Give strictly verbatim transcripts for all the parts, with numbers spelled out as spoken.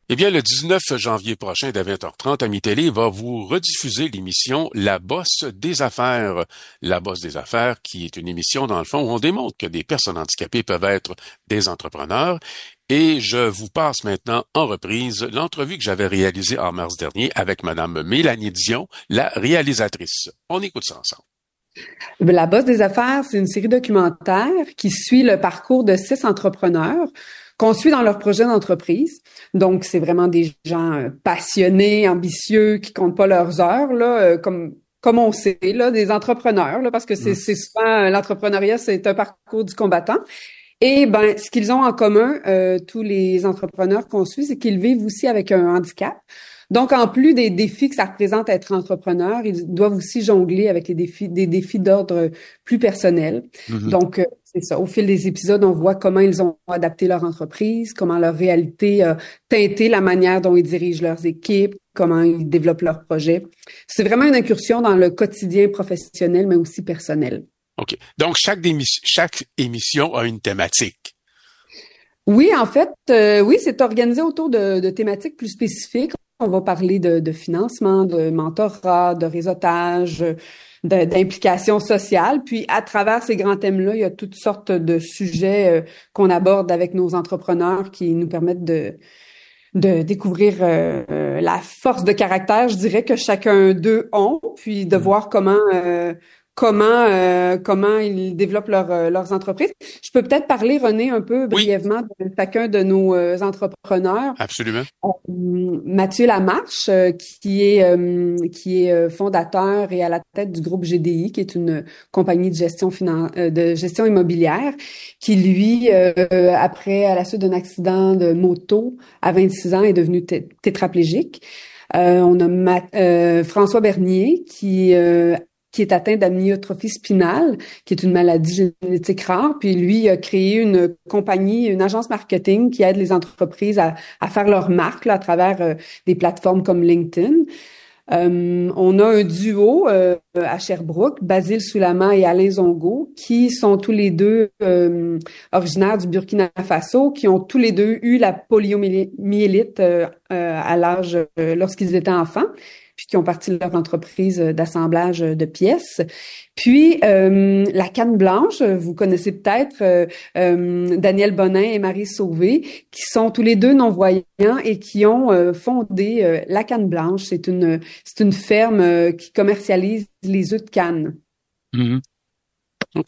Eh bien, le dix-neuf janvier prochain, dès vingt heures trente, Ami Télé va vous rediffuser l'émission La Bosse des affaires. La Bosse des affaires, qui est une émission, dans le fond, où on démontre que des personnes handicapées peuvent être des entrepreneurs. Et je vous passe maintenant en reprise l'entrevue que j'avais réalisée en mars dernier avec Madame Mélanie Dion, la réalisatrice. On écoute ça ensemble. La Bosse des affaires, c'est une série documentaire qui suit le parcours de six entrepreneurs qu'on suit dans leur projet d'entreprise. Donc, c'est vraiment des gens passionnés, ambitieux, qui comptent pas leurs heures, là, comme comme on sait, là, des entrepreneurs, là, parce que c'est, mmh. c'est souvent l'entrepreneuriat, c'est un parcours du combattant. Et ben, ce qu'ils ont en commun, euh, tous les entrepreneurs qu'on suit, c'est qu'ils vivent aussi avec un handicap. Donc, en plus des défis que ça représente être entrepreneur, ils doivent aussi jongler avec les défis, des défis d'ordre plus personnel. Mm-hmm. Donc, euh, c'est ça. Au fil des épisodes, on voit comment ils ont adapté leur entreprise, comment leur réalité a teinté la manière dont ils dirigent leurs équipes, comment ils développent leurs projets. C'est vraiment une incursion dans le quotidien professionnel, mais aussi personnel. OK. Donc, chaque, démission, chaque émission a une thématique. Oui, en fait, euh, oui, c'est organisé autour de, de thématiques plus spécifiques. On va parler de, de financement, de mentorat, de réseautage, de, d'implication sociale. Puis, à travers ces grands thèmes-là, il y a toutes sortes de sujets euh, qu'on aborde avec nos entrepreneurs qui nous permettent de, de découvrir euh, la force de caractère, je dirais, que chacun d'eux ont, puis de mmh. voir comment... Euh, comment euh, comment ils développent leur, euh, leurs entreprises. Je peux peut-être parler, René, un peu brièvement oui. de chacun de nos euh, entrepreneurs. Absolument. Euh, Mathieu Lamarche, euh, qui est euh, qui est fondateur et à la tête du groupe G D I, qui est une compagnie de gestion finan- euh, de gestion immobilière, qui lui, euh, après à la suite d'un accident de moto à vingt-six ans, est devenu t- tétraplégique. Euh, on a Ma- euh, François Bernier, qui euh, qui est atteint d'amyotrophie spinale, qui est une maladie génétique rare. Puis lui a créé une compagnie, une agence marketing qui aide les entreprises à, à faire leur marque là, à travers euh, des plateformes comme LinkedIn. Euh, on a un duo euh, à Sherbrooke, Basile Soulama et Alain Zongo, qui sont tous les deux euh, originaires du Burkina Faso, qui ont tous les deux eu la poliomyélite euh, euh, à l'âge euh, lorsqu'ils étaient enfants, puis qui ont parti de leur entreprise d'assemblage de pièces. Puis, euh, la Canne Blanche, vous connaissez peut-être euh, euh, Daniel Bonin et Marie Sauvé, qui sont tous les deux non-voyants et qui ont euh, fondé euh, la Canne Blanche. C'est une, c'est une ferme euh, qui commercialise les œufs de canne. Mmh. OK.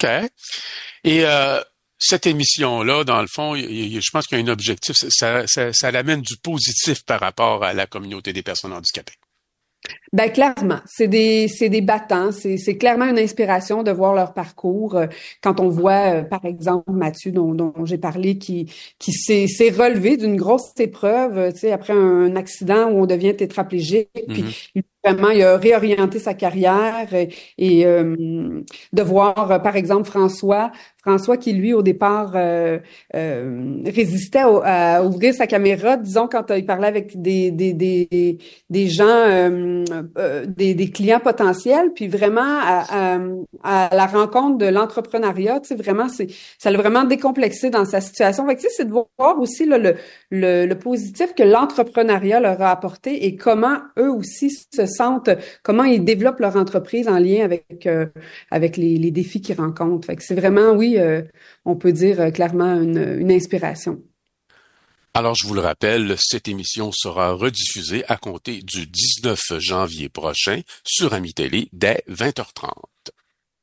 Et euh, cette émission-là, dans le fond, y, y, je pense qu'il y a un objectif. Ça, ça, ça l'amène du positif par rapport à la communauté des personnes handicapées. Ben clairement, c'est des c'est des battants, c'est c'est clairement une inspiration de voir leur parcours. Quand on voit, par exemple, Mathieu dont, dont j'ai parlé, qui qui s'est s'est relevé d'une grosse épreuve, tu sais, après un accident où on devient tétraplégique, mm-hmm. puis vraiment il a réorienté sa carrière et, et euh, de voir, par exemple, François. François qui, lui, au départ, euh, euh, résistait à, à ouvrir sa caméra, disons, quand il parlait avec des des des, des gens, euh, euh, des, des clients potentiels, puis vraiment à, à, à la rencontre de l'entrepreneuriat, tu sais, vraiment, c'est ça l'a vraiment décomplexé dans sa situation. Fait que, tu sais, c'est de voir aussi là, le, le, le positif que l'entrepreneuriat leur a apporté et comment eux aussi se sentent, comment ils développent leur entreprise en lien avec euh, avec les, les défis qu'ils rencontrent. Fait que c'est vraiment, oui, Euh, on peut dire euh, clairement une, une inspiration. Alors, je vous le rappelle, cette émission sera rediffusée à compter du dix-neuf janvier prochain sur Ami Télé dès vingt heures trente.